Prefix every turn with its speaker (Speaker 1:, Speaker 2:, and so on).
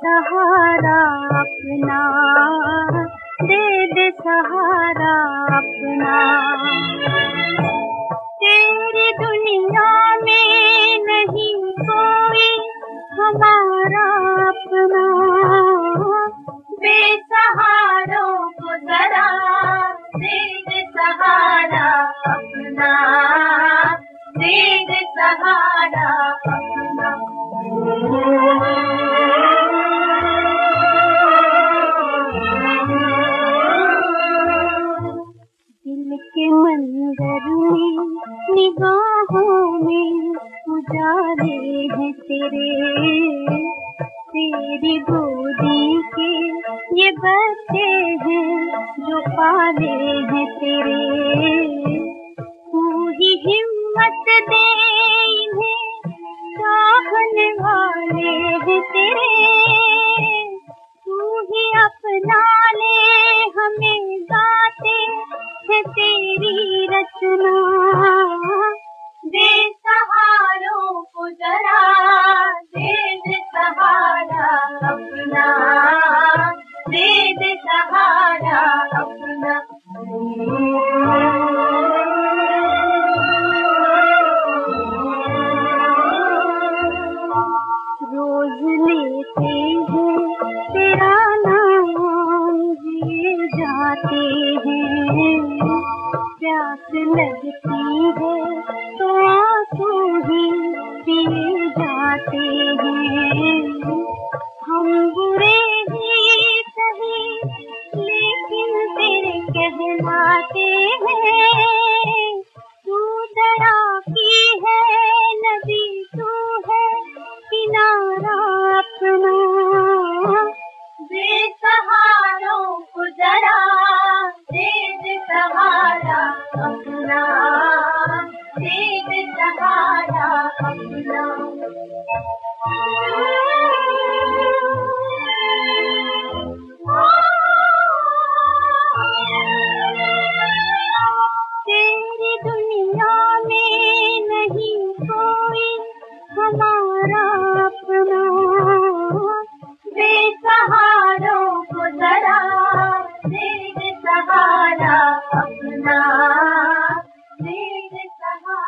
Speaker 1: सहारा अपना, दे दे सहारा अपना। तेरी दुनिया में नहीं कोई हमारा अपना, बेसहारों को जरा दे दे सहारा अपना, दे दे सहारा अपना। दिल के मंजर में निगाहों में उजाले हैं तेरे, तेरी गोदी के ये बच्चे हैं जो पाले हैं तेरे। तू ही हिम्मत दे इन्हें चाहने वाले हैं तेरे, तू ही अपना ले हमें गाते हैं तेरी रचना। बेसहारों को जरा दे दे सहारा अपना, दे दे सहारा अपना। रोज लेते हैं तेरा नाम जिए जाते हैं, प्यास लगती है तो आंसू ही पिए जाते हैं। हम बुरे ही सही लेकिन तेरे कहलाते हैं, तू दया की है नदी, तू है किनारा अपना। बेसहारों को जरा दे दे सहारा अपना, दे दे सहारा अपना। तेरी दुनिया में नहीं कोई हमारा अपना, बेसहारों को जरा दे दे सहारा अपना, दे दे सहारा।